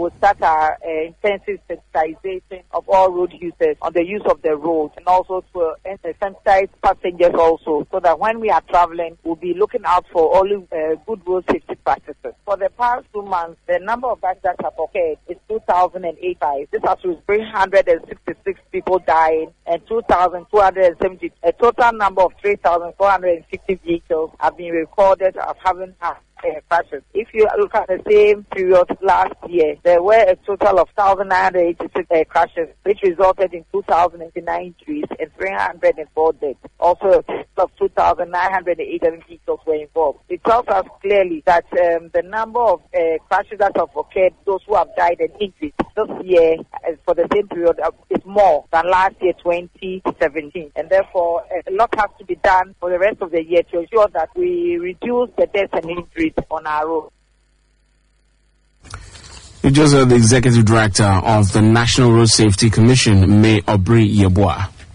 will start our intensive sensitization of all road users on the use of the road, and also to sensitize passengers also, so that when we are traveling, we'll be looking out for only good road safety practices. For the past 2 months, the number of accidents that have occurred is 2,085. This has reached 366 people dying and 2,270. A total number of 3,450 vehicles have been recorded of having had crashes. If you look at the same period last year, there were a total of 1,986 crashes, which resulted in 2,089 injuries and 304 deaths. Also, a total of 2,987 vehicles were involved. It tells us clearly that the number of crashes that have occurred, those who have died and injured this year for the same period is more than last year, 2017. And therefore, a lot has to be done for the rest of the year to ensure that we reduce the deaths and injuries on our road. You just heard the Executive Director of the National Road Safety Commission, May Aubrey Yeboah.